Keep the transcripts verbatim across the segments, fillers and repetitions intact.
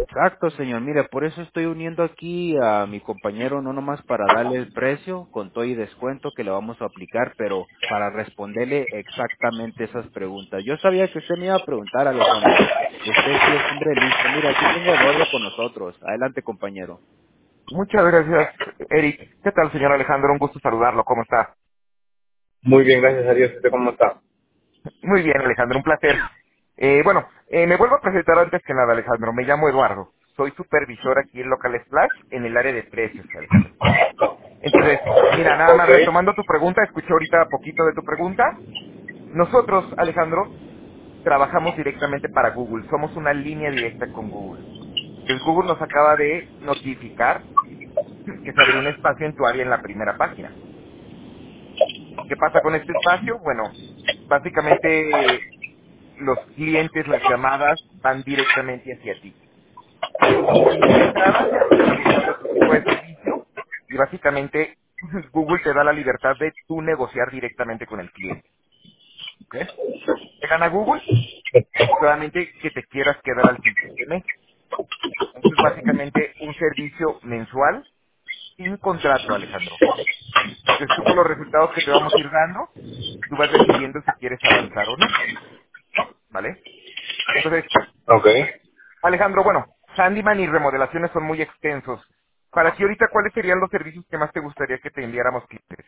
Exacto, señor. Mire, por eso estoy uniendo aquí a mi compañero, no nomás para darle el precio con todo y descuento que le vamos a aplicar, pero para responderle exactamente esas preguntas. Yo sabía que usted me iba a preguntar, Alejandro. Usted sí es hombre listo. Mira, aquí tengo a Eduardo con nosotros. Adelante, compañero. Muchas gracias, Eric. ¿Qué tal, señor Alejandro? Un gusto saludarlo. ¿Cómo está? Muy bien, gracias a Dios. ¿Usted cómo está? Muy bien, Alejandro, un placer. Eh, bueno, eh, me vuelvo a presentar antes que nada, Alejandro. Me llamo Eduardo. Soy supervisor aquí en Local Splash en el área de precios, Alejandro. Entonces, mira, nada Ok. más retomando tu pregunta, escuché ahorita poquito de tu pregunta. Nosotros, Alejandro, trabajamos directamente para Google. Somos una línea directa con Google. Entonces, Google nos acaba de notificar que se abrió un espacio en tu área en la primera página. ¿Qué pasa con este espacio? Bueno, básicamente los clientes, las llamadas van directamente hacia ti. Sin entrada, utilizando tu tipo de servicio y básicamente Google te da la libertad de tú negociar directamente con el cliente. ¿Ok? ¿Te gana Google? Solamente que te quieras quedar al siguiente mes. Esto es básicamente un servicio mensual sin contrato, Alejandro. Entonces tú con los resultados que te vamos a ir dando, tú vas decidiendo si quieres avanzar o no. ¿Vale? Entonces, Ok. Alejandro, bueno, handyman y remodelaciones son muy extensos. Para ti ahorita, ¿cuáles serían los servicios que más te gustaría que te enviáramos clientes?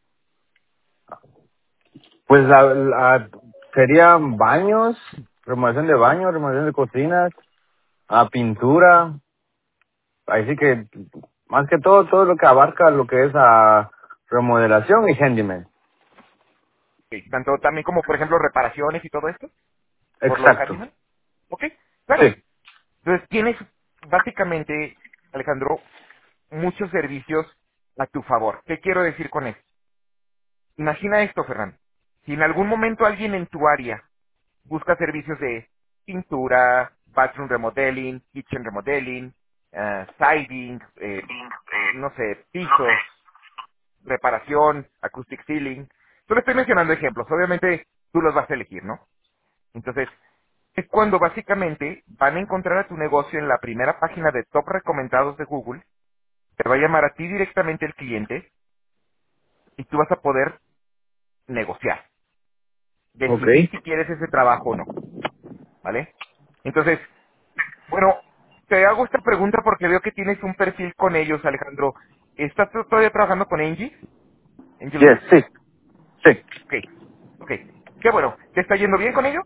Pues la, la- serían baños, remodelación de baños, remodelación de cocinas, a pintura, así que más que todo, todo lo que abarca lo que es a remodelación y handyman. Ok, tanto también como, por ejemplo, reparaciones y todo esto, por lo Exacto. handyman. Ok, claro. Sí. Entonces tienes básicamente, Alejandro, muchos servicios a tu favor. ¿Qué quiero decir con esto? Imagina esto, Fernando. Si en algún momento alguien en tu área busca servicios de pintura, bathroom remodeling, kitchen remodeling, eh, siding, eh, no sé, pisos, reparación, acoustic ceiling. Solo estoy mencionando ejemplos. Obviamente tú los vas a elegir, ¿no? Entonces, es cuando básicamente van a encontrar a tu negocio en la primera página de top recomendados de Google, te va a llamar a ti directamente el cliente y tú vas a poder negociar, Ok. decidir si quieres ese trabajo o no, ¿vale? Entonces, bueno, te hago esta pregunta porque veo que tienes un perfil con ellos, Alejandro. ¿Estás tú todavía trabajando con Angie? Angel Yes, List. sí, sí. Ok, ok. Qué bueno. ¿Te está yendo bien con ello?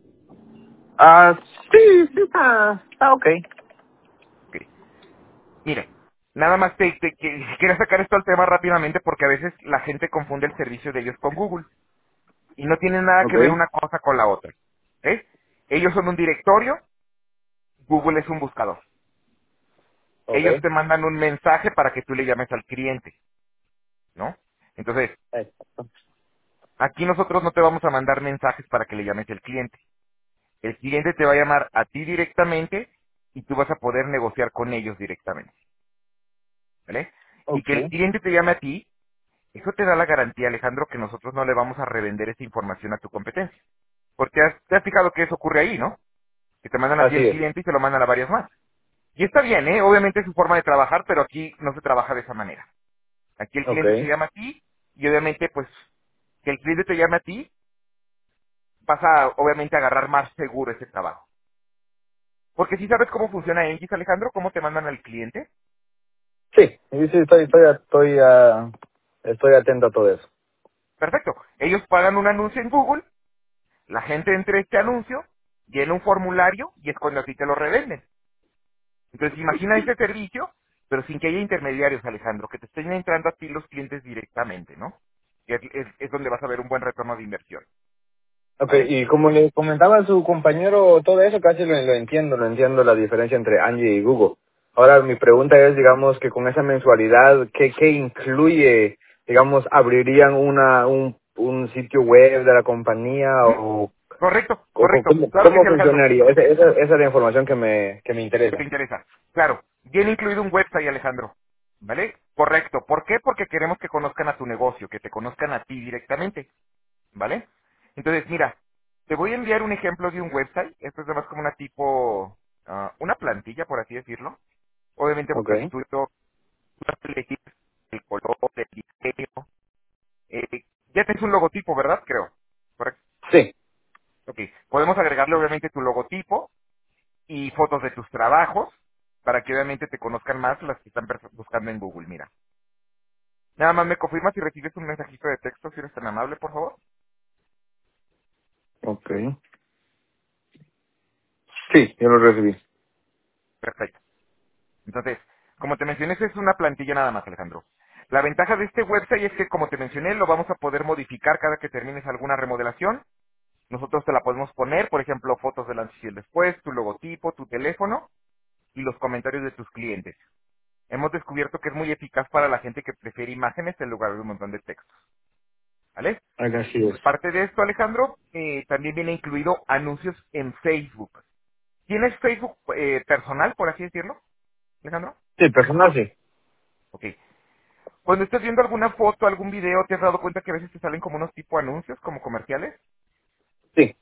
Ah, sí, sí, está, está ok. Ok. Mire, nada más te, te- que- quería sacar esto al tema rápidamente porque a veces la gente confunde el servicio de ellos con Google y no tienen nada Ok. que ver una cosa con la otra. ¿Eh? Ellos son un directorio, Google es un buscador. Ok. Ellos te mandan un mensaje para que tú le llames al cliente, ¿no? Entonces, Exacto. aquí nosotros no te vamos a mandar mensajes para que le llames al cliente. El cliente te va a llamar a ti directamente y tú vas a poder negociar con ellos directamente, ¿vale? Y Ok. que el cliente te llame a ti, eso te da la garantía, Alejandro, que nosotros no le vamos a revender esa información a tu competencia. Porque has- te has fijado que eso ocurre ahí, ¿no? Que te mandan a ti Así el es. cliente y se lo mandan a varias más. Y está bien, ¿eh? Obviamente es su forma de trabajar, pero aquí no se trabaja de esa manera. Aquí el Ok. cliente te llama a ti y obviamente, pues, que el cliente te llame a ti, vas a, obviamente, agarrar más seguro ese trabajo. Porque si sabes cómo funciona Engis, Alejandro, cómo te mandan al cliente. Sí, sí, sí, estoy, estoy, estoy, ah, estoy atento a todo eso. Perfecto. Ellos pagan un anuncio en Google, la gente entra a este anuncio, llena un formulario y es cuando a ti te lo revenden. Entonces imagina ese servicio, pero sin que haya intermediarios, Alejandro, que te estén entrando a ti los clientes directamente, ¿no? Que es, es- es donde vas a ver un buen retorno de inversión, Ok, ¿vale? y como le comentaba a su compañero, todo eso casi lo, lo entiendo, lo entiendo la diferencia entre Angie y Google. Ahora mi pregunta es, digamos, que con esa mensualidad, ¿qué, qué incluye? Digamos, ¿abrirían una, un, un sitio web de la compañía Ujú. o, Correcto, o co- correcto. cómo, Claro que cómo sí, Alejandro. funcionaría? Esa, esa, esa es la información que me, que me ¿Qué te interesa. interesa? Claro, viene incluido un website, Alejandro. ¿Vale? Correcto. ¿Por qué? Porque queremos que conozcan a tu negocio, que te conozcan a ti directamente. ¿Vale? Entonces, mira, te voy a enviar un ejemplo de un website. Esto es además como una tipo, ah, una plantilla, por así decirlo. Obviamente Ok. porque tú, tú vas a elegir el color, el diseño. Eh, ya tienes un logotipo, ¿verdad? Creo. ¿Correcto? Sí. Ok. Podemos agregarle obviamente tu logotipo y fotos de tus trabajos para que obviamente te conozcan más las que están perso- buscando en Google. Mira. Nada más me confirmas si recibes un mensajito de texto, si eres tan amable, por favor. Ok. Sí, yo lo recibí. Perfecto. Entonces, como te mencioné, esa es una plantilla nada más, Alejandro. La ventaja de este website es que, como te mencioné, lo vamos a poder modificar cada que termines alguna remodelación. Nosotros te la podemos poner, por ejemplo, fotos del antes y el después, tu logotipo, tu teléfono y los comentarios de tus clientes. Hemos descubierto que es muy eficaz para la gente que prefiere imágenes en lugar de un montón de textos. ¿Vale? Así es. Aparte de esto, Alejandro, eh, también viene incluido anuncios en Facebook. ¿Tienes Facebook eh, personal, por así decirlo, Alejandro? Sí, personal sí. Ok. Cuando estés viendo alguna foto, algún video, ¿te has dado cuenta que a veces te salen como unos tipo anuncios, como comerciales? Sí.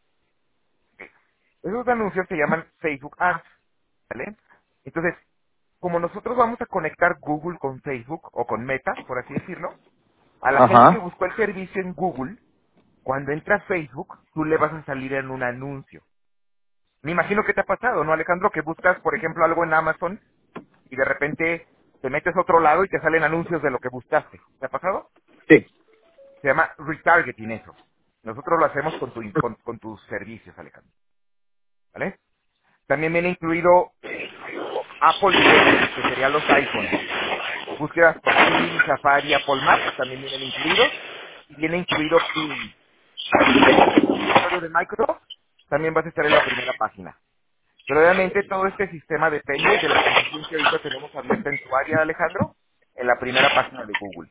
Esos anuncios se llaman Facebook Ads, ¿vale? Entonces, como nosotros vamos a conectar Google con Facebook o con Meta, por así decirlo, a la gente que Ajá. buscó el servicio en Google, cuando entra a Facebook, tú le vas a salir en un anuncio. Me imagino que te ha pasado, ¿no, Alejandro? Que buscas, por ejemplo, algo en Amazon y de repente te metes a otro lado y te salen anuncios de lo que buscaste. ¿Te ha pasado? Sí. Se llama retargeting eso. Nosotros lo hacemos con, tu, con, con tus servicios, Alejandro. ¿Vale? También viene incluido Apple Directory, que serían los iPhones. Búsquedas por Siri, Safari, Apple Maps también vienen incluidos. Y viene incluido Bing. Si tienes un usuario de Microsoft, también vas a estar en la primera página. Pero obviamente todo este sistema depende de la posición que ahorita tenemos abierta en tu área, Alejandro, en la primera página de Google.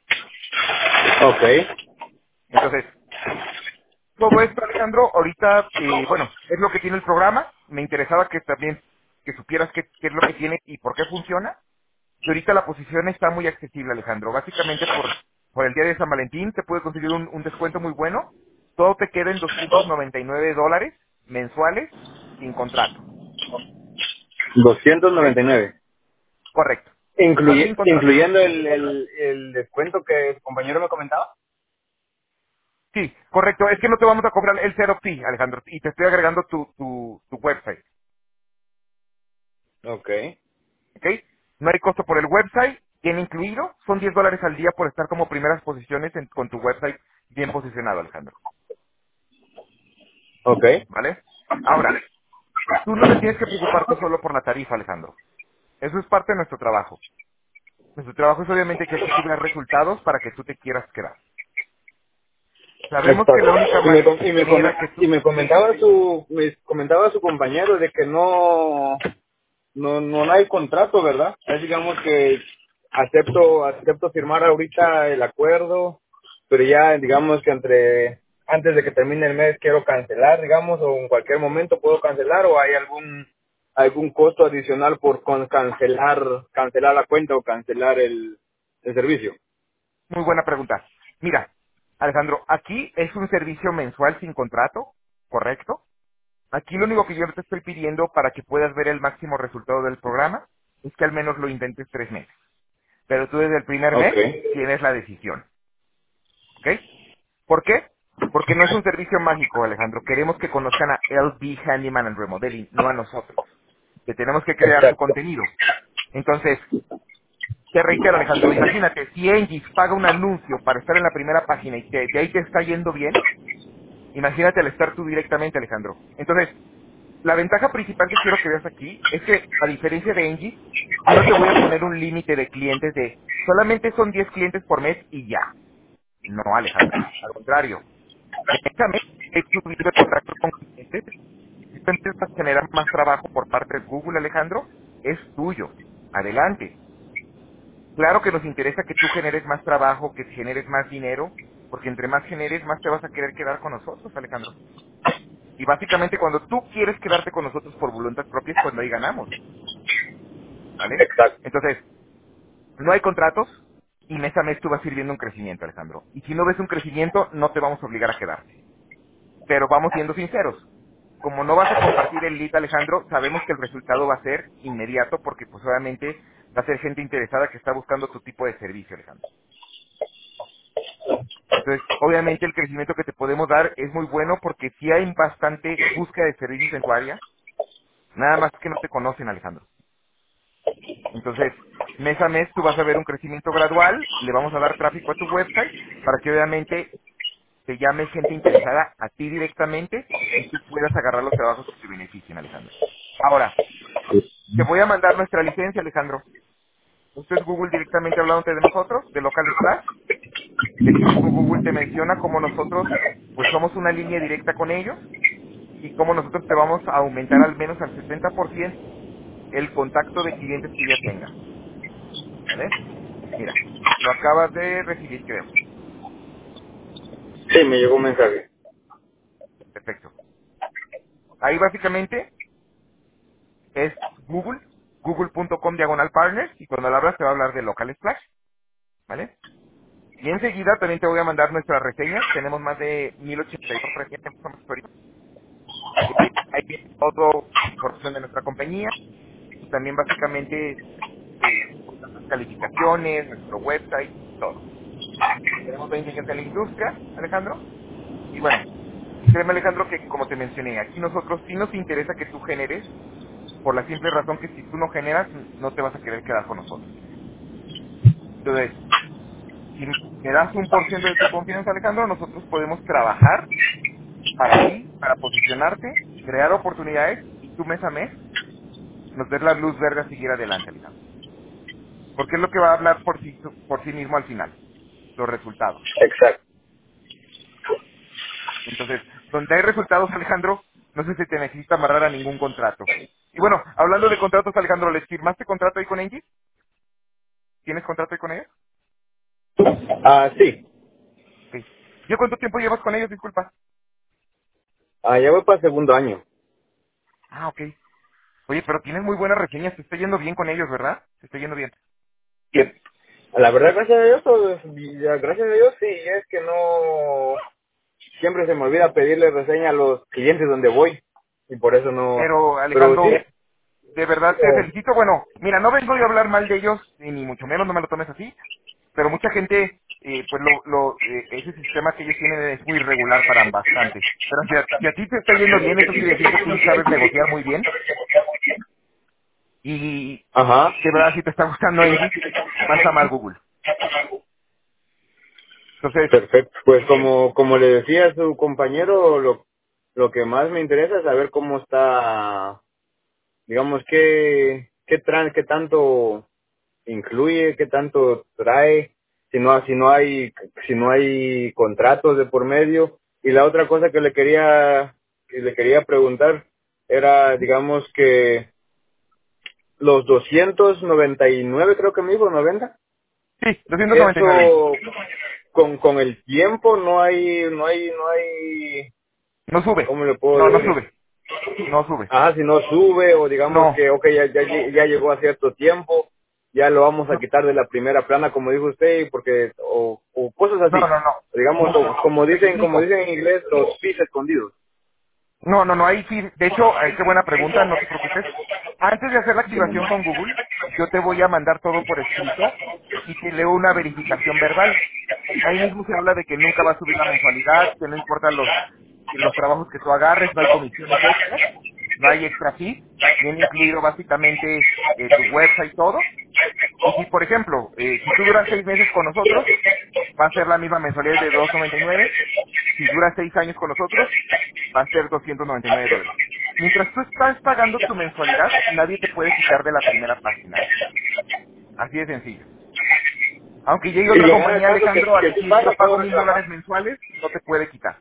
Ok. Entonces, todo esto, Alejandro, ahorita, eh, bueno, es lo que tiene el programa. Me interesaba que también que supieras qué, qué es lo que tiene y por qué funciona. Y ahorita la posición está muy accesible, Alejandro. Básicamente por, por el día de San Valentín te puede conseguir un, un descuento muy bueno. Todo te queda en doscientos noventa y nueve dólares mensuales sin contrato. doscientos ¿Ok? noventa y nueve. Correcto. Mensual sin Incluye, contrato. incluyendo el, el, el descuento que su compañero me comentaba. Sí, correcto. Es que no te vamos a cobrar el cero fee, Alejandro. Y te estoy agregando tu, tu, tu website. Ok. ¿Ok? No hay costo por el website, bien incluido. Son diez dólares al día por estar como primeras posiciones en- con tu website bien posicionado, Alejandro. Ok. ¿Vale? Ahora, tú no te tienes que preocupar tú solo por la tarifa, Alejandro. Eso es parte de nuestro trabajo. Nuestro trabajo es obviamente que aquí tú veas resultados para que tú te quieras quedar. Sabemos que Exacto. la única Y me, com- y me, manera come- que tú... y me comentaba su me comentaba su compañero de que no no no hay contrato, ¿verdad? Es digamos que acepto acepto firmar ahorita el acuerdo, pero ya digamos que entre antes de que termine el mes quiero cancelar, digamos, o en cualquier momento puedo cancelar o hay algún algún costo adicional por con cancelar cancelar la cuenta o cancelar el, el servicio. Muy buena pregunta. Mira, Alejandro, aquí es un servicio mensual sin contrato, ¿correcto? Aquí lo único que yo te estoy pidiendo para que puedas ver el máximo resultado del programa es que al menos lo intentes tres meses. Pero tú desde el primer mes Okay. tienes la decisión. ¿Ok? ¿Por qué? Porque no es un servicio mágico, Alejandro. Queremos que conozcan a L B Handyman and Remodeling, no a nosotros. Que tenemos que crear su Exacto. contenido. Entonces, te reitero, Alejandro, imagínate, si Engis paga un anuncio para estar en la primera página y te- de ahí te está yendo bien, imagínate al estar tú directamente, Alejandro. Entonces, la ventaja principal que quiero que veas aquí es que, a diferencia de Engis, yo no te voy a poner un límite de clientes de solamente son diez clientes por mes y ya. No, Alejandro. Al contrario. Métame, he subido el contacto con clientes. Si tú empiezas a generar más trabajo por parte de Google, Alejandro, es tuyo. Adelante. Claro que nos interesa que tú generes más trabajo, que generes más dinero, porque entre más generes, más te vas a querer quedar con nosotros, Alejandro. Y básicamente cuando tú quieres quedarte con nosotros por voluntad propia es cuando ahí ganamos, ¿vale? Exacto. Entonces, no hay contratos y mes a mes tú vas a ir viendo un crecimiento, Alejandro. Y si no ves un crecimiento, no te vamos a obligar a quedarte. Pero vamos siendo sinceros. como no vas a compartir el lead, Alejandro, sabemos que el resultado va a ser inmediato porque pues obviamente va a ser gente interesada que está buscando tu tipo de servicio, Alejandro. Entonces, obviamente el crecimiento que te podemos dar es muy bueno porque sí hay bastante búsqueda de servicios en tu área, nada más que no te conocen, Alejandro. Entonces, mes a mes tú vas a ver un crecimiento gradual, le vamos a dar tráfico a tu website para que obviamente te llame gente interesada a ti directamente y tú puedas agarrar los trabajos que te beneficien, Alejandro. Ahora, te voy a mandar nuestra licencia, Alejandro. Esto es Google directamente hablándote de nosotros, de Local Splash. De hecho, mismo Google te menciona cómo nosotros, pues somos una línea directa con ellos y cómo nosotros te vamos a aumentar al menos al setenta por ciento el contacto de clientes que ya tengas. ¿Vale? Mira, lo acabas de recibir, creo. Sí, me llegó un mensaje. Perfecto. Ahí básicamente es Google, google punto com diagonal partners, y cuando la abras te va a hablar de Local Splash, ¿vale? Y enseguida también te voy a mandar nuestras reseñas, tenemos más de mil ochenta y dos reseñas ahorita. Eh, ahí viene todo información de nuestra compañía, y también básicamente eh, las calificaciones, nuestro website, todo. Tenemos veinte años en la industria, Alejandro, y bueno, créeme, Alejandro, que como te mencioné, aquí nosotros sí nos interesa que tú generes, por la simple razón que si tú no generas, no te vas a querer quedar con nosotros. Entonces, si me das un por ciento de tu confianza, Alejandro, nosotros podemos trabajar para ti, para posicionarte, crear oportunidades y tú mes a mes nos des la luz verde a seguir adelante, Alejandro. Porque es lo que va a hablar por sí, por sí mismo al final, los resultados. Exacto. Entonces, donde hay resultados, Alejandro, no sé si te necesita amarrar a ningún contrato. Y bueno, hablando de contratos, Alejandro, ¿les firmaste contrato ahí con Engie? ¿Tienes contrato ahí con ellos? Ah, sí. Sí. ¿Yo cuánto tiempo llevas con ellos, disculpa? Ah, ya voy para el segundo año. Ah, ok. Oye, pero tienes muy buenas reseñas, te está yendo bien con ellos, ¿verdad? Te está yendo bien. Sí. La verdad, gracias a Dios, pues, ya, gracias a Dios, sí, es que no, siempre se me olvida pedirle reseña a los clientes donde voy, y por eso no, Pero, pero sí, Alejandro, de verdad te eh, felicito. Bueno, mira, no vengo yo a hablar mal de ellos, ni ni mucho menos, no me lo tomes así, pero mucha gente, eh, pues lo, lo, eh, ese sistema que ellos tienen es muy irregular para bastante. Pero si a, si a ti te está yendo bien, eso quiere decir que tú sabes negociar muy bien, y ajá, de verdad si te está gustando Engie, vas a amar Google. Entonces, perfecto. Pues como, como le decía a su compañero, lo, lo que más me interesa es saber cómo está, digamos, qué, qué, tran, qué tanto incluye, qué tanto trae, si no, si no hay, si no hay contratos de por medio. Y la otra cosa que le quería, que le quería preguntar era, digamos que los doscientos noventa y nueve, creo que me dijo, noventa, sí, doscientos noventa y nueve. eso con, con el tiempo no hay, no hay, no hay, No sube, ¿cómo le puedo no, no decir? sube, no sube. Ajá, si no sube o digamos No, que, ok, ya, ya, lle- ya llegó a cierto tiempo, ya lo vamos a no, quitar de la primera plana, como dijo usted, porque, o, o cosas no, así. no, no. Digamos, como, como Te dicen, como explico. dicen en inglés, los pis escondidos. No, no, no, ahí sí. De hecho, eh, qué buena pregunta, no te preocupes. Antes de hacer la activación con Google, yo te voy a mandar todo por escrito y te leo una verificación verbal. Ahí mismo se habla de que nunca va a subir la mensualidad, que no importa los, los trabajos que tú agarres, no hay comisiones extras, no hay extra fees, viene incluido básicamente eh, tu website y todo. Y si, por ejemplo, eh, si tú duras seis meses con nosotros, va a ser la misma mensualidad de dos noventa y nueve. Si duras seis años con nosotros, va a ser doscientos noventa y nueve dólares. Mientras tú estás pagando tu mensualidad, nadie te puede quitar de la primera página, Alejandro. Así de sencillo. Aunque llegue Y otra en el compañía, caso que, Alejandro, a que sí decir yo pago, pago puedo mil dólares reclamar. mensuales, no te puede quitar.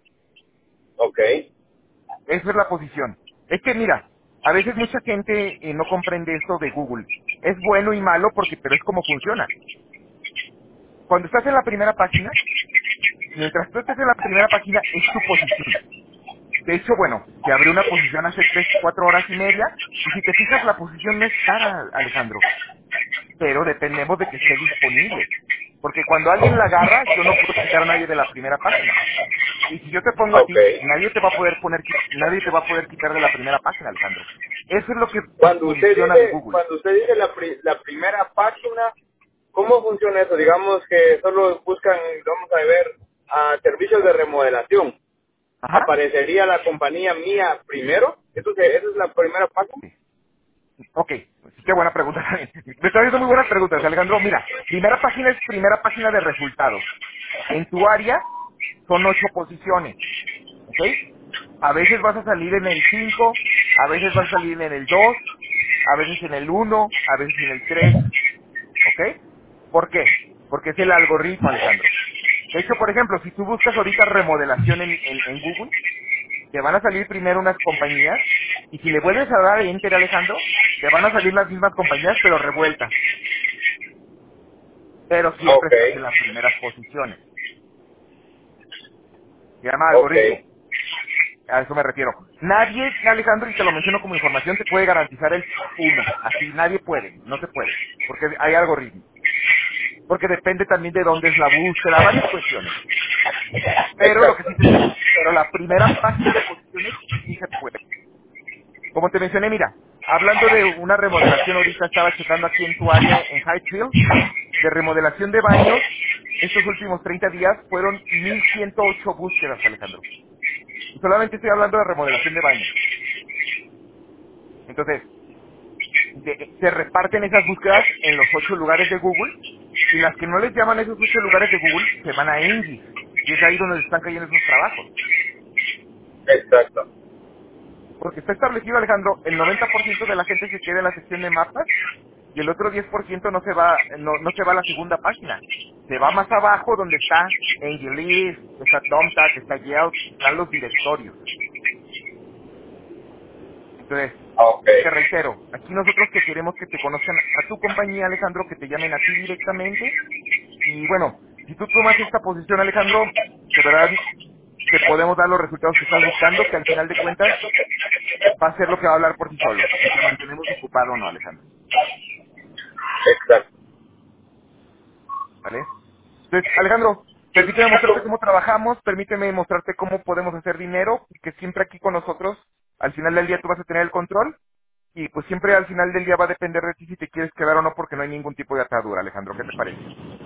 Ok. Esa es la posición. Es que mira, a veces mucha gente eh, no comprende esto de Google. Es bueno y malo porque, pero es como funciona. Cuando estás en la primera página, mientras tú estés en la primera página, es tu posición. De hecho, bueno, te abrió una posición hace tres, cuatro horas y media, y si te fijas, la posición no es cara, Alejandro, pero dependemos de que esté disponible. Porque cuando alguien la agarra, yo no puedo quitar a nadie de la primera página. Y si yo te pongo a Ok. ti, nadie te va a poder poner, qui- nadie te va a poder quitar de la primera página, Alejandro. Eso es lo que Cuando usted funciona de dice, Google. cuando usted dice la, pri- la primera página, ¿cómo funciona eso? Digamos que solo buscan, vamos a ver, a servicios de remodelación. Ajá. ¿Aparecería la compañía mía primero? ¿Eso, se- ¿Esa es la primera página? Sí. Ok, qué buena pregunta también. Me estás haciendo muy buenas preguntas, Alejandro. Mira, primera página es primera página de resultados. En tu área son ocho posiciones, ¿ok? A veces vas a salir en el cinco, a veces vas a salir en el dos, a veces en el uno, a veces en el tres, ¿ok? ¿Por qué? Porque es el algoritmo, Alejandro. De hecho, por ejemplo, si tú buscas ahorita remodelación en, en en Google, te van a salir primero unas compañías y si le vuelves a dar enter, Alejandro, te van a salir las mismas compañías pero revueltas, pero siempre Ok, estás en las primeras posiciones. Se llama ok, algoritmo, a eso me refiero. Nadie, Alejandro, y te lo menciono como información, te puede garantizar el uno, así nadie puede, no se puede, porque hay algoritmo, porque depende también de dónde es la búsqueda, varias cuestiones. Pero lo que exacto. sí te digo, pero la primera página de posiciones sí se puede. Como te mencioné, mira, hablando de una remodelación, ahorita estaba checando aquí en tu área, en Highfield, de remodelación de baños, estos últimos treinta días fueron mil ciento ocho búsquedas, Alejandro. Y solamente estoy hablando de remodelación de baños. Entonces, de- se reparten esas búsquedas en los ocho lugares de Google, y las que no les llaman esos ocho lugares de Google se van a Engis, y es ahí donde están cayendo esos trabajos. Exacto. Porque está establecido, Alejandro, el noventa por ciento de la gente se queda en la sección de mapas y el otro diez por ciento no se va no, no se va a la segunda página. Se va más abajo donde está AngelList, está Thumbtack, está Yelp, están los directorios. Entonces, Ok. te reitero, aquí nosotros que queremos que te conozcan a tu compañía, Alejandro, que te llamen a ti directamente. Y bueno, si tú tomas esta posición, Alejandro, de verdad te podemos dar los resultados que estás buscando, que al final de cuentas va a ser lo que va a hablar por sí solo, si te mantenemos ocupado o no, Alejandro. Exacto. ¿Vale? Entonces, Alejandro, permíteme mostrarte cómo trabajamos, permíteme mostrarte cómo podemos hacer dinero, y que siempre aquí con nosotros, al final del día tú vas a tener el control, y pues siempre al final del día va a depender de ti si te quieres quedar o no, porque no hay ningún tipo de atadura, Alejandro. ¿Qué te parece?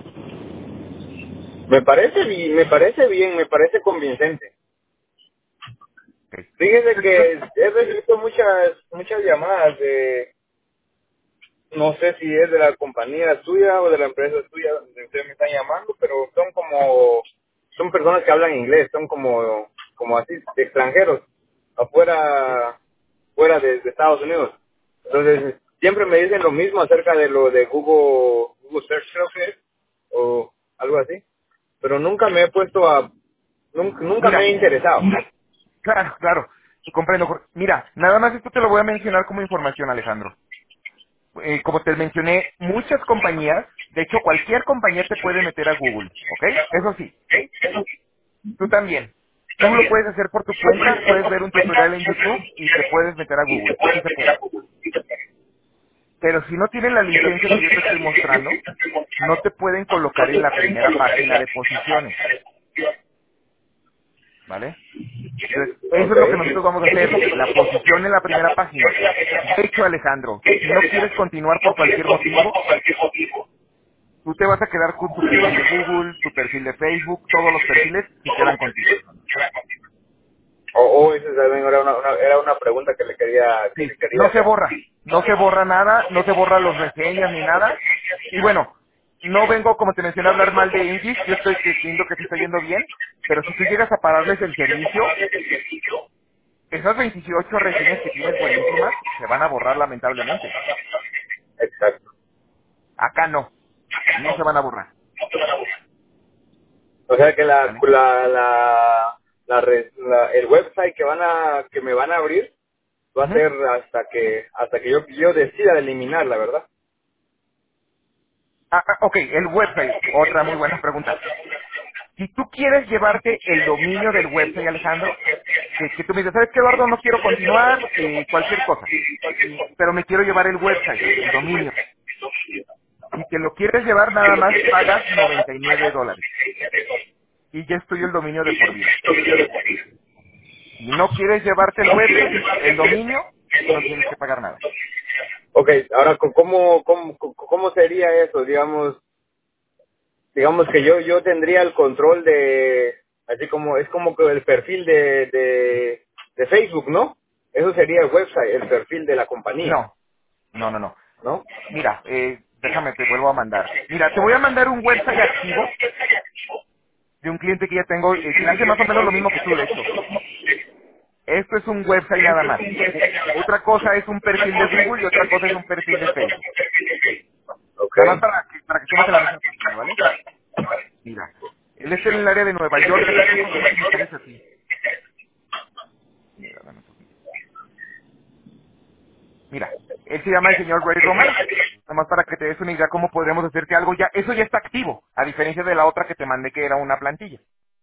Me parece bien, me parece bien, me parece convincente. Ok. Fíjese Entonces, pues, que he recibido muchas, muchas llamadas de, no sé si es de la compañía suya o de la empresa suya donde ustedes me están llamando, pero son como, son personas que hablan inglés, son como, como así, de extranjeros, sí. afuera, fuera de, de Estados Unidos. Entonces, siempre me dicen lo mismo acerca de lo de Google, Google Search, creo que es, o algo así, pero nunca me he puesto a, nunca, nunca me he Mira, interesado. claro, claro, comprendo. Mira, nada más esto te lo voy a mencionar como información, Alejandro. Eh, como te mencioné, muchas compañías, de hecho cualquier compañía te puede meter a Google, ¿ok? Eso sí, tú también. Tú lo puedes hacer por tu cuenta, puedes ver un tutorial en YouTube y te puedes meter a Google, sí se puede. Pero si no tienen la licencia que yo te estoy mostrando, no te pueden colocar en la primera página de posiciones, ¿vale? Entonces, eso es lo que nosotros vamos a hacer, la posición en la primera página. De hecho, Alejandro, si no quieres continuar por cualquier motivo, tú te vas a quedar con tu perfil de Google, tu perfil de Facebook, todos los perfiles se quedan contigo. O, o esa también era una, una- era una pregunta que le quería que Sí, le quería no se hacer. borra, no se borra nada, no se borra los reseñas ni nada. Y bueno, no vengo, como te mencioné, a hablar mal de Ingis, yo estoy creyendo que te está yendo bien, pero si tú llegas a pararles el servicio, esas veintiocho reseñas que tienes buenísimas se van a borrar lamentablemente. Exacto. Acá no, no se van a borrar, O sea que la ¿vale? la la, la, res- la- el website que van a que me van a abrir va a Ujú. ser hasta que hasta que yo yo decida eliminarla, ¿verdad? Ah, ah, ok, el website, otra muy buena pregunta. Si tú quieres llevarte el dominio del website, Alejandro, que, que tú me dices, ¿sabes qué, Eduardo? No quiero continuar, eh, cualquier cosa, y, pero me quiero llevar el website, el dominio. Si te lo quieres llevar, nada más pagas noventa y nueve dólares. Y ya es tuyo el dominio de por vida. Si no quieres llevarte el website, el dominio, no tienes que pagar nada. Ok, ahora, co- ¿cómo, cómo, co- cómo sería eso? Digamos, digamos que yo yo tendría el control de, así como, es como que el perfil de, de, de Facebook, ¿no? Eso sería el website, el perfil de la compañía, No, no, no, no. ¿no? Mira, eh, déjame, te vuelvo a mandar. Mira, te voy a mandar un website activo de un cliente que ya tengo, eh, que hace más o menos lo mismo que tú, de hecho. Esto es un website nada más. U- otra cosa es un perfil de Google y otra cosa es un perfil de Facebook. Ok. Nada más para que, para que estemos en la misma página, ¿vale? Mira, él está en el área de Nueva York, así que son muy similares a ti. Mira, dame un segundo. Mira, él se llama el señor Ray Román. Nada más para que te des una idea cómo podríamos hacerte algo ya. Eso ya está activo, a diferencia de la otra que te mandé que era una plantilla.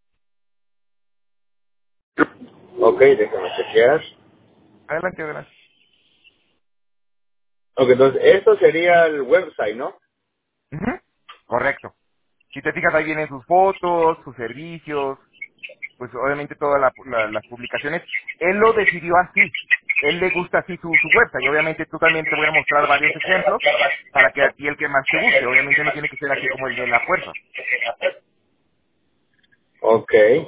Ok, déjame chequear. Adelante, adelante. Ok, entonces, esto sería el website, ¿no? Ujú, correcto. Si te fijas, ahí vienen sus fotos, sus servicios, pues obviamente todas la- la- las publicaciones. Él lo decidió así. Él le gusta así su, su website. Y obviamente tú también te voy a mostrar varios ejemplos para que a ti el que más te guste. Obviamente no tiene que ser así como el de la fuerza. Ok.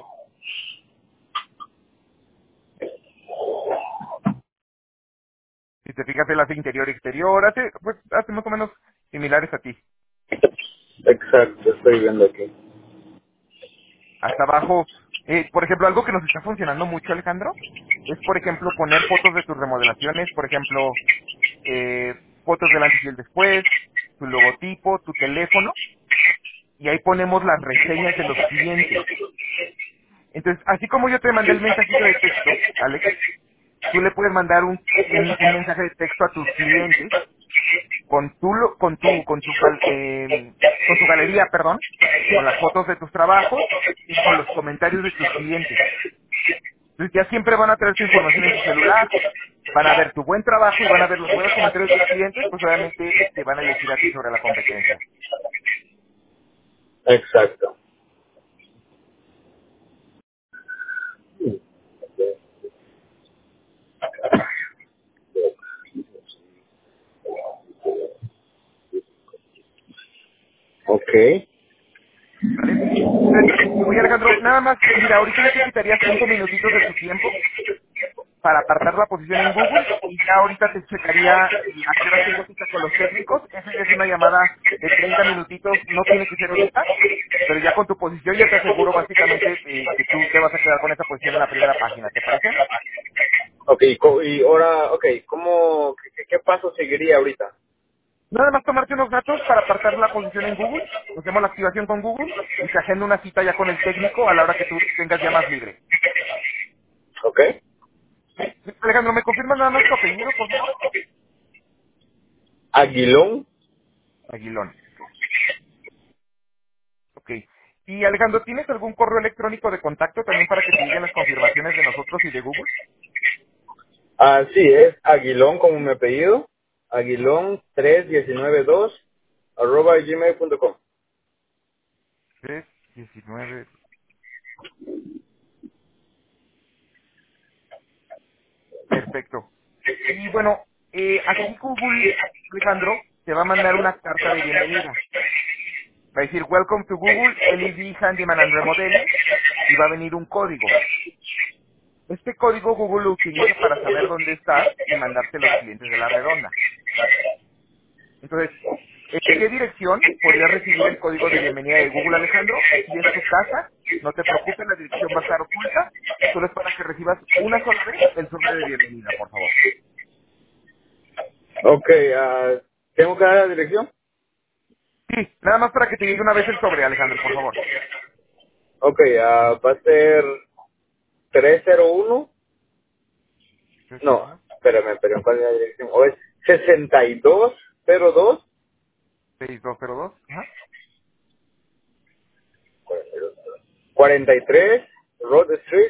Si te fijas, él hace interior y exterior, hace, pues, hace más o menos similares a ti. Exacto, estoy viendo aquí. Hasta abajo, eh, por ejemplo, algo que nos está funcionando mucho, Alejandro, es, por ejemplo, poner fotos de tus remodelaciones, por ejemplo, eh, fotos del antes y el después, tu logotipo, tu teléfono, y ahí ponemos las reseñas de los clientes. Entonces, así como yo te mandé el mensajito de texto, Alex, tú le puedes mandar un, un, un mensaje de texto a tus clientes con tu, lo- con tu, con tu, gal- eh, con tu galería, perdón, con las fotos de tus trabajos y con los comentarios de tus clientes. Entonces ya siempre van a tener tu información en su celular, van a ver tu buen trabajo y van a ver los buenos comentarios de tus clientes, pues obviamente te van a elegir a ti sobre la competencia. Exacto. Ok. ¿Vale? Entonces, oye Alejandro, nada más, mira, ahorita yo te quitaría cinco minutitos de tu tiempo para apartar la posición en Google y ya ahorita te checaría eh, a qué hora tengo cita con los técnicos. Esa ya es una llamada de treinta minutitos, no tiene que ser ahorita, pero ya con tu posición ya te aseguro básicamente eh, que tú te vas a quedar con esa posición en la primera página, ¿te parece? Ok, co- y ahora, ok, ¿cómo, qué, qué paso seguiría ahorita? Nada más tomarte unos datos para apartar la posición en Google, hacemos la activación con Google y te agenda una cita ya con el técnico a la hora que tú tengas ya más libre. Ok. ¿Sí? Alejandro, ¿me confirmas nada más tu apellido, por favor? Aguilón. Aguilón. Ok. Ok. Y Alejandro, ¿tienes algún correo electrónico de contacto también para que te lleguen las confirmaciones de nosotros y de Google? Así es, Aguilón como mi apellido. Aguilón tres diecinueve dos arroba gmail punto com. tres, diecinueve. Perfecto. Y bueno, eh, aquí Google, Alejandro, te va a mandar una carta de bienvenida. Va a decir, Welcome to Google, L E D Handyman and Remodeling, y va a venir un código. Este código Google lo utiliza para saber dónde estás y mandarte los clientes de la redonda. Entonces, ¿en qué dirección podrías recibir el código de bienvenida de Google, Alejandro? Si es tu casa, no te preocupes, la dirección va a estar oculta. Solo es para que recibas una sola vez el sobre de bienvenida, por favor. Ok, ah, ¿tengo que dar la dirección? Sí, nada más para que te llegue una vez el sobre, Alejandro, por favor. Ok, ah, va a ser trescientos uno. ¿tres cero No, uno? espérame, espérame, ¿cuál es la dirección? O es sesenta y dos cero dos. seis dos cero dos. Ajá. cuarenta y tres Road Street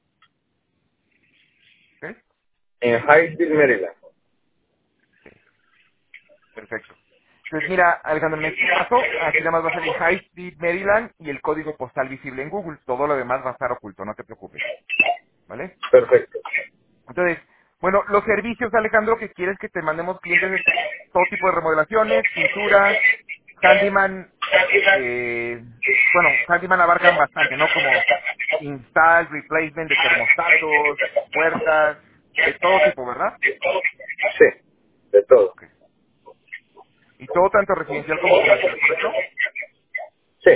¿Ok? en Hyattsville, Maryland. Perfecto. Entonces, mira, Alejandro, en este caso, aquí nada más va a ser en High Street, Maryland, y el código postal visible en Google. Todo lo demás va a estar oculto, no te preocupes, ¿vale? Perfecto. Entonces, bueno, los servicios, Alejandro, que quieres que te mandemos clientes de todo tipo de remodelaciones, pintura, handyman, eh, bueno, handyman abarcan bastante, ¿no? Como install, replacement de termostatos, puertas, de todo tipo, ¿verdad? Sí, de todo. Ok. Y todo tanto residencial como comercial, ¿correcto? Sí.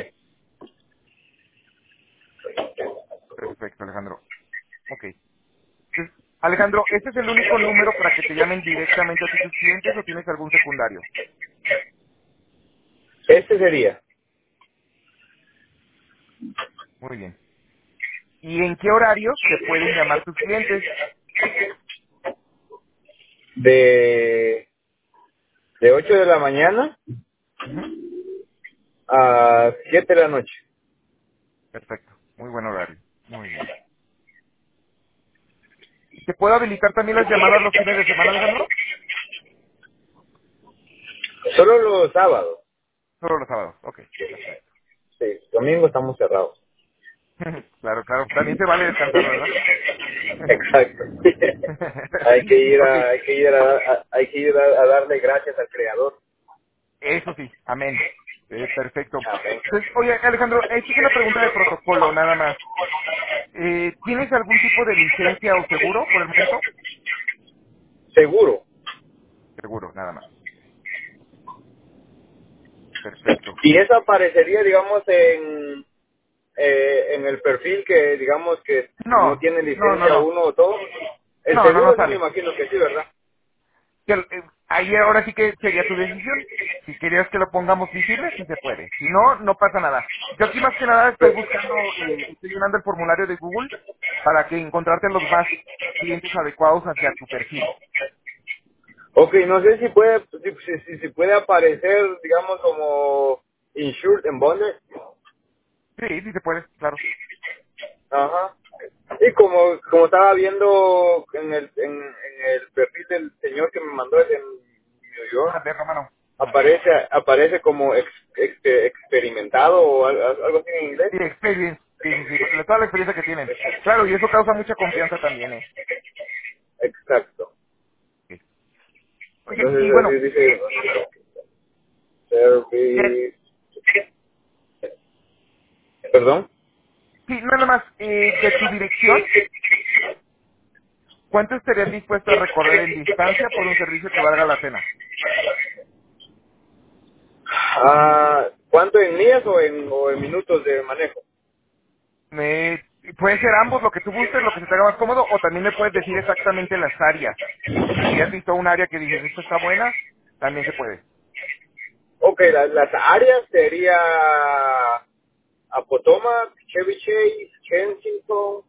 Perfecto, Alejandro. Ok. Entonces, Alejandro, ¿este es el único número para que te llamen directamente a ti tus clientes o tienes algún secundario? Este sería Muy bien. ¿Y en qué horarios te pueden llamar tus clientes? de, de ocho de la mañana Ujú. a siete de la noche. Perfecto. Muy buen horario. Muy bien. ¿Y te puedo habilitar también las llamadas los fines de semana, Alejandro? Solo los sábados. Solo los sábados. Ok, perfecto. Sí, domingo estamos cerrados. Claro, claro. También se vale descansar, ¿verdad? Exacto. hay que ir Ok, a, hay que ir a, a- hay que ir a, a darle gracias al creador. eso sí. Amén. Eh, perfecto. Amén. Entonces, oye, Alejandro, eh, sí que una pregunta de protocolo, nada más. Eh, ¿Tienes algún tipo de licencia o seguro por el momento? Seguro. Seguro, nada más. Perfecto. Y eso aparecería, digamos, en, eh, en el perfil que, digamos, que no No, tiene no, no, licencia no. uno o todo. El No, no, no seguro sí me sale. imagino que sí, ¿verdad? Que el- eh, ahí ahora sí que sería tu decisión. Si querías que lo pongamos visible, sí se puede. Si no, no pasa nada. Yo aquí más que nada estoy Pues, buscando, eh, estoy llenando el formulario de Google para que encontrarte los más clientes adecuados hacia tu perfil. ok, no sé si puede, si, si, si- si puede aparecer, digamos, como insured en bonded. Sí, sí se puede, claro. Ajá. Y como, como estaba viendo en el, en, en el perfil del señor que me mandó desde New York, Ah, de Romano. Ajá. aparece, aparece como ex, ex- experimentado o al- algo así en inglés. Sí, experience. Sí, sí, sí. de Toda la experiencia que tienen. Claro, y eso causa mucha confianza también, ¿eh? Exacto. Sí. Oye, Entonces y así bueno, dice, de- service, perdón. sí, nada más, eh, de tu dirección, ¿cuánto estarías dispuesto a recorrer en distancia por un servicio que valga la pena? Ah, ¿cuánto en millas o en, o en minutos de manejo? Me, puede ser ambos, lo que tú gustes, lo que se te haga más cómodo, o también me puedes decir exactamente las áreas. Si has visto un área que dices, esta está buena, también se puede. Ok, la- las áreas sería Apotoma, Chevy Chase, Kensington,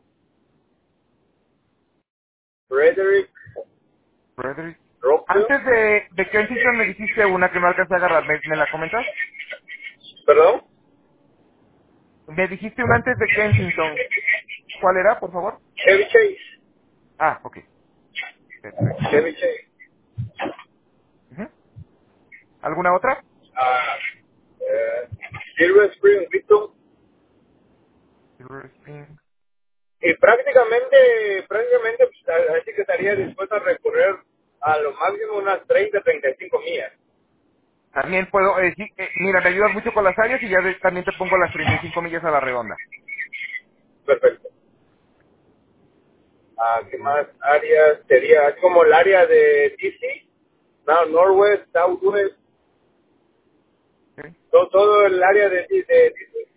Frederick, Frederick. Rockville. Antes de, de Kensington me dijiste una que no alcancé a agarrar, ¿me, me la comentas? ¿Perdón? Me dijiste una antes de Kensington. ¿Cuál era, por favor? Chevy Chase. Ah, ok, perfecto. Chevy Chase. Ujú. ¿Alguna otra? Ah, eh, Silver Spring, Victor. Silver Spring. Y prácticamente, prácticamente, pues, a- así que estaría dispuesto a recorrer a lo máximo unas treinta, treinta y cinco millas. También puedo, eh, sí, eh, mira, me ayudas mucho con las áreas y ya de- también te pongo las treinta y cinco millas a la redonda. Perfecto. Ah, ¿qué más áreas? Sería así como el área de D C, no, Northwest, Southwest, ¿Ok? todo, todo el área de, de, de D C.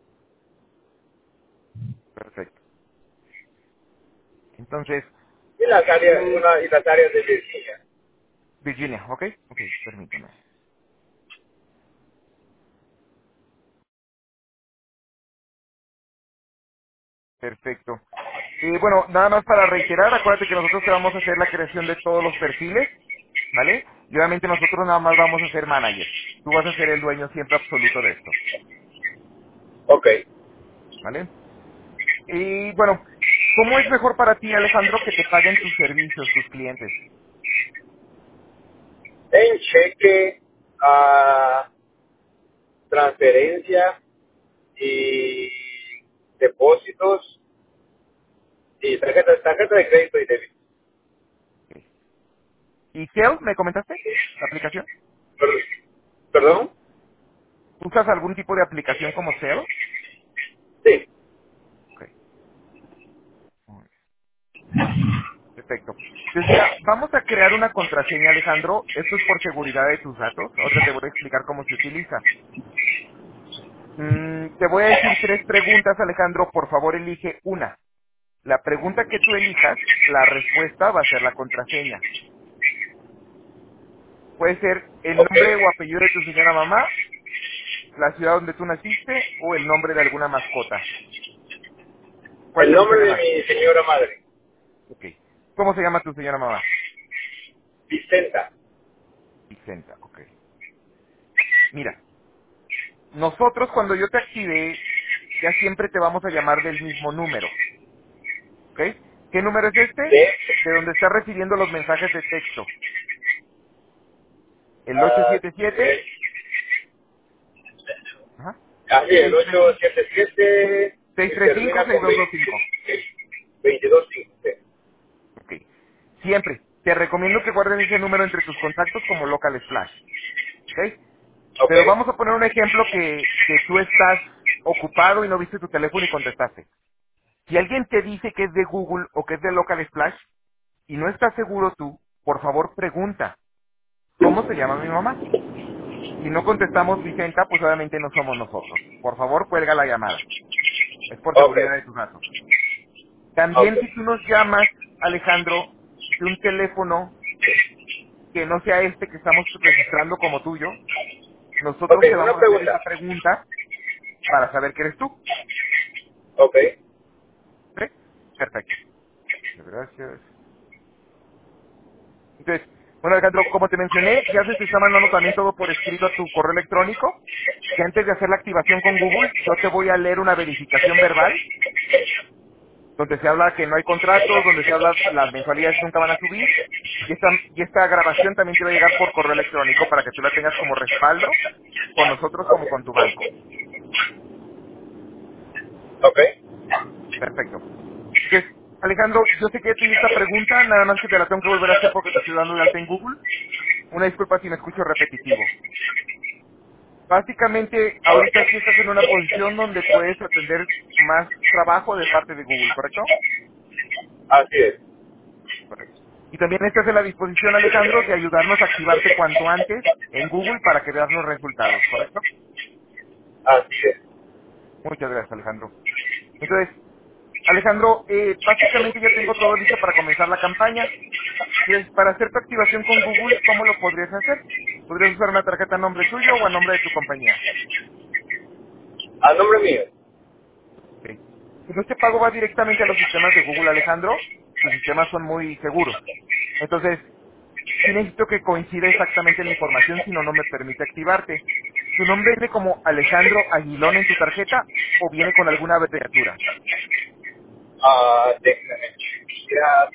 Perfecto. Entonces, Y las áreas, eh, una, y las áreas de Virginia. Virginia, ¿ok? Ok, permítame. Perfecto. Eh, bueno, nada más para reiterar, acuérdate que nosotros te vamos a hacer la creación de todos los perfiles, ¿vale? Y obviamente nosotros nada más vamos a ser managers. Tú vas a ser el dueño siempre absoluto de esto, Ok. ¿vale? Y bueno, ¿cómo es mejor para ti, Alejandro, que te paguen tus servicios, tus clientes? En cheque, a transferencia y depósitos y tarjeta, tarjeta de crédito y débito. Ok. ¿Y Zelle, me comentaste? ¿La aplicación? Per- ¿Perdón? ¿Usas algún tipo de aplicación como Zelle? Sí. Ok. Muy bien. Perfecto. Entonces, mira, vamos a crear una contraseña, Alejandro. Esto es por seguridad de tus datos. Ahorita te voy a explicar cómo se utiliza. Mm, te voy a decir tres preguntas, Alejandro. Por favor, elige una. La pregunta que tú elijas, la respuesta va a ser la contraseña. Puede ser el Ok. nombre o apellido de tu señora mamá, la ciudad donde tú naciste o el nombre de alguna mascota. ¿Cuál El te nombre gustaría de más? mi señora madre, Ok. ¿Cómo se llama tu señora mamá? Vicenta. Vicenta, ok. Mira, nosotros cuando yo te activé, ya siempre te vamos a llamar del mismo número, ¿ok? ¿Qué número es este? De, De donde estás recibiendo los mensajes de texto. El ah, ocho siete siete, de- ajá, así, el seis tres ocho cinco, siete siete seis y tres cinco, termina seis con dos dos cinco. veintidós cinco. Ok. Siempre. Te recomiendo que guardes ese número entre tus contactos como local slash. ¿Ok? Ok. Pero vamos a poner un ejemplo que, que tú estás ocupado y no viste tu teléfono y contestaste. Si alguien te dice que es de Google o que es de local splash y no estás seguro tú, por favor pregunta, ¿cómo se llama mi mamá? Si no contestamos Vicenta, pues obviamente no somos nosotros. Por favor, cuelga la llamada. Es por Ok. seguridad de tus datos. Ok. También si tú nos llamas, Alejandro, de un teléfono que no sea este que estamos registrando como tuyo, Ok, nosotros te una vamos a hacer esa pregunta. pregunta para saber que eres tú. Ok. ¿Sí? Perfecto. Muchas gracias. Entonces, bueno, Alejandro, como te mencioné, ya se te está mandando también todo por escrito a tu correo electrónico. Que antes de hacer la activación con Google, yo te voy a leer una verificación verbal, donde se habla que no hay contratos, donde se habla las mensualidades nunca van a subir. Y esta, y esta grabación también te va a llegar por correo electrónico para que tú la tengas como respaldo con nosotros como con tu banco. Ok. Perfecto. Entonces, Alejandro, yo sé que ya te di esta pregunta, nada más que te la tengo que volver a hacer porque te estoy dando de alta en Google. Una disculpa si me escucho repetitivo. Básicamente, ahorita sí estás en una posición donde puedes atender más trabajo de parte de Google, ¿correcto? Así es. Correcto. Y también estás en la disposición, Alejandro, de ayudarnos a activarte cuanto antes en Google para que veas los resultados, ¿correcto? Así es. Muchas gracias, Alejandro. Entonces, Alejandro, eh, básicamente ya tengo todo listo para comenzar la campaña. Entonces, para hacer tu activación con Google, ¿cómo lo podrías hacer? ¿Podrías usar una tarjeta a nombre tuyo o a nombre de tu compañía? A nombre mío. Ok. Como este pago va directamente a los sistemas de Google, Alejandro, sus sistemas son muy seguros. Entonces, sí necesito que coincida exactamente la información, si no, no me permite activarte. ¿Tu nombre viene como Alejandro Aguilón en tu tarjeta o viene con alguna abreviatura? Ah, déjame chequear.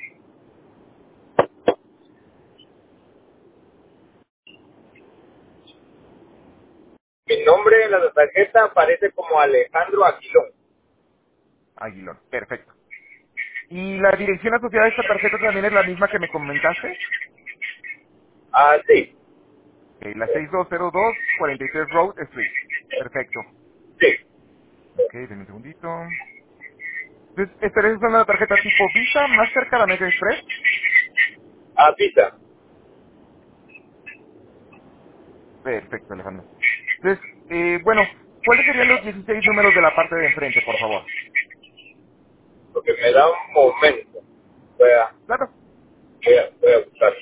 Mi nombre en la tarjeta aparece como Alejandro Aquilón. Aguilón, perfecto. ¿Y la dirección asociada a esta tarjeta también es la misma que me comentaste? Ah, sí. Ok, la seis dos cero dos cuarenta y tres Road Street. Perfecto. Sí. Ok, denme un segundito. Entonces, ¿estarías usando la tarjeta tipo Visa, Mastercard, American Express? Ah, pizza. Perfecto, Alejandro. Entonces, eh, bueno, ¿cuáles serían los dieciséis números de la parte de enfrente, por favor? Porque me da un momento. Voy a, Claro. voy a, voy a buscar.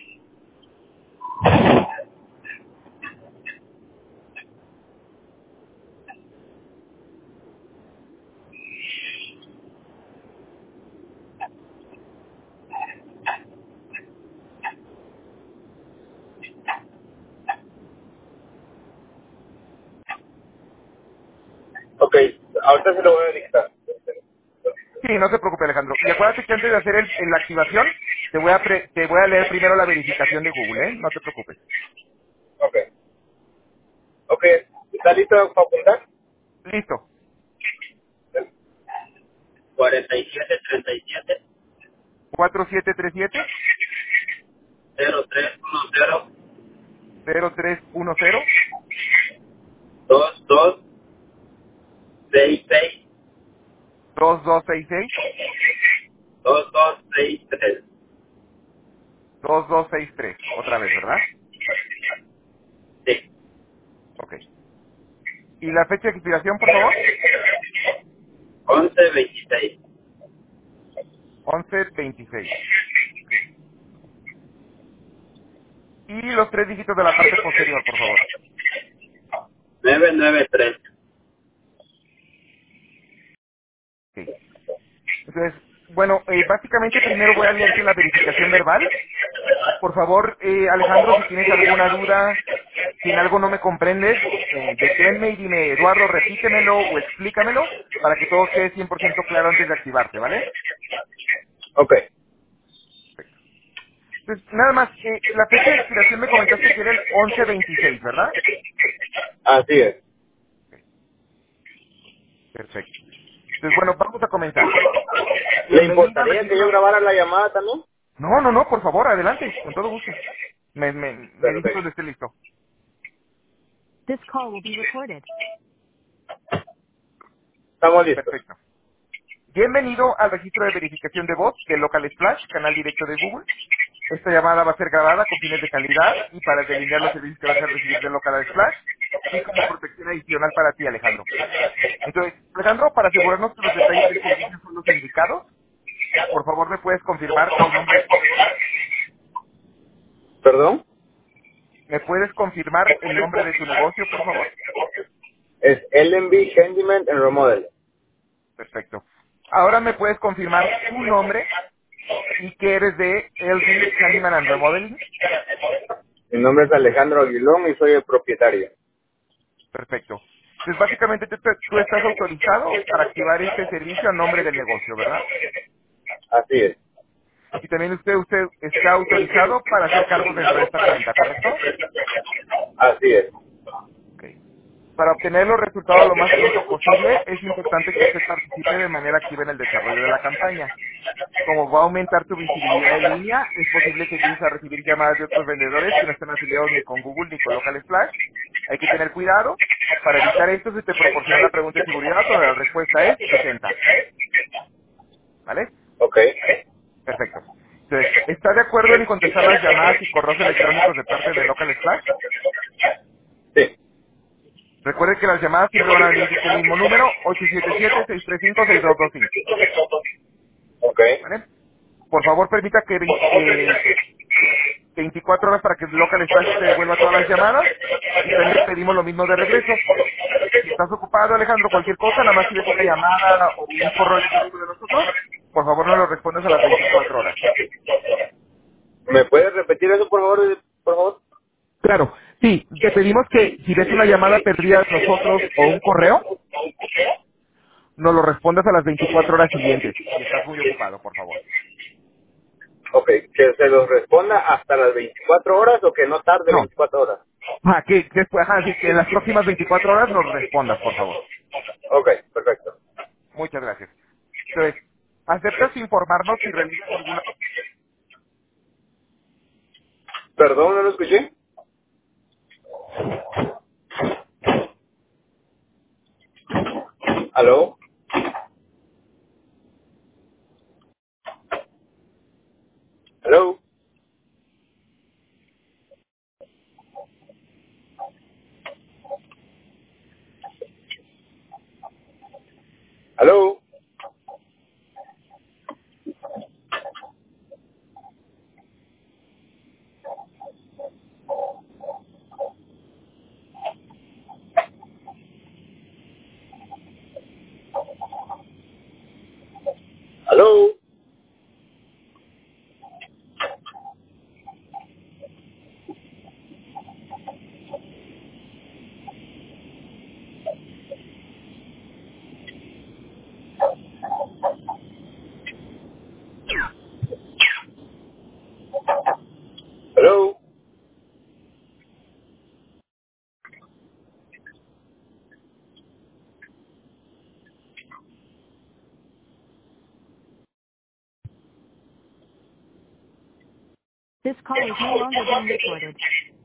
Ok, ahorita se lo voy a dictar. Sí, no se preocupe, Alejandro. Y acuérdate que antes de hacer el- el- la activación, te voy, a pre- te voy a leer primero la verificación de Google, ¿eh? No te preocupes. Ok. ¿Está listo para apuntar? Listo. cuarenta y siete treinta y siete cuatro siete tres siete cero tres uno cero cero tres uno cero dos dos seis seis dos dos seis seis dos dos seis tres. dos dos seis tres. Otra vez, ¿verdad? Sí. Ok. ¿Y la fecha de expiración, por favor? once veintiséis. once veintiséis. Y los tres dígitos de la parte posterior, por favor. nueve nueve tres. Ok. Entonces, bueno, eh, básicamente primero voy a leerte la verificación verbal. Por favor, eh, Alejandro, si tienes alguna duda, si en algo no me comprendes, eh, deténme y dime, Eduardo, repítemelo o explícamelo para que todo quede cien por ciento claro antes de activarte, ¿vale? Ok. Perfecto. Entonces, nada más, eh, la fecha de expiración me comentaste que era el once veintiséis, ¿verdad? Así es. Ok, perfecto. Entonces, bueno, vamos a comenzar. ¿Le Bienvenida al importaría que yo registro. grabara la llamada también? No, no, no, por favor, adelante, con todo gusto. Me, me, me dice Perfecto. cuando esté listo. This call will be recorded. Estamos listos. Perfecto. Bienvenido al registro de verificación de voz de Local Splash, canal directo de Google. Esta llamada va a ser grabada con fines de calidad y para delinear los servicios que vas a recibir de Local Splash y como protección adicional para ti, Alejandro. Entonces, Alejandro, para asegurarnos que los detalles del servicio son los indicados, por favor, ¿me puedes confirmar el nombre de tu negocio? ¿Perdón? ¿Me puedes confirmar el nombre de tu negocio, por favor? Es L M B Handyman and Remodel. Perfecto. Ahora me puedes confirmar tu nombre y que eres de L B Handyman and Remodeling. Mi nombre es Alejandro Aguilón y soy el propietario. Perfecto. Entonces, básicamente tú, tú estás autorizado para activar este servicio a nombre del negocio, ¿verdad? Así es. Y también usted, usted está autorizado para hacer cargos dentro de esta cuenta, ¿correcto? Así es. Ok. Para obtener los resultados lo más pronto posible, es importante que usted participe de manera activa en el desarrollo de la campaña. Como va a aumentar tu visibilidad en línea, es posible que empieces a recibir llamadas de otros vendedores que no están afiliados ni con Google ni con Local Splash. Hay que tener cuidado. Para evitar esto, se te proporciona una pregunta de seguridad donde la respuesta es detenta. ¿Vale? Ok. Perfecto. Entonces, ¿está de acuerdo en contestar las llamadas y correos electrónicos de parte de Local Splash? Sí. Recuerde que las llamadas siempre van a venir de este mismo número, ocho siete siete, seis tres cinco, seis dos dos cinco. Ok. ¿Vale? Por favor, permita que, vein- que veinticuatro horas para que Local Splash te devuelva todas las llamadas y también le pedimos lo mismo de regreso. Si estás ocupado, Alejandro, cualquier cosa, nada más si ves una llamada o un correo electrónico de nosotros, por favor no lo respondas a las veinticuatro horas. ¿Me puedes repetir eso, por favor? Por favor. Claro, sí, te pedimos que si ves una llamada perdida de nosotros o un correo, nos lo respondas a las veinticuatro horas siguientes. Si estás muy ocupado, por favor. Ok. ¿Que se los responda hasta las veinticuatro horas o que no tarde No. veinticuatro horas? Ah, que después, ajá, sí, que en las próximas veinticuatro horas nos respondas, por favor. Ok, perfecto. Muchas gracias. Entonces, ¿aceptas informarnos si realizas alguna... ¿Perdón, no lo escuché? ¿Aló? ¿Aló? ¿Aló? ¿Aló? This call is no longer being recorded.